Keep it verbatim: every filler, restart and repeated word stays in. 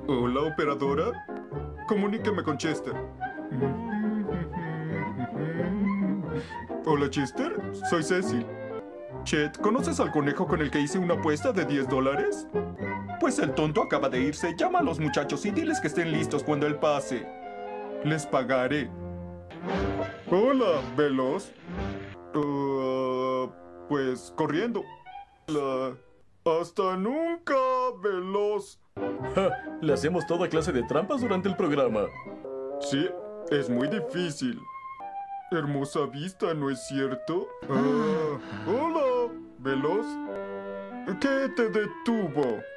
Hola, operadora. Comuníqueme con Chester. Hola, Chester. Soy Cecil. Chet, ¿conoces al conejo con el que hice una apuesta de diez dólares? Pues el tonto acaba de irse. Llama a los muchachos y diles que estén listos cuando él pase. Les pagaré. Hola, Veloz. Uh, pues corriendo. La- Hasta nunca, Veloz. Ja, le hacemos toda clase de trampas durante el programa. Sí, es muy difícil. Hermosa vista, ¿no es cierto? Ah, hola, Veloz. ¿Qué te detuvo?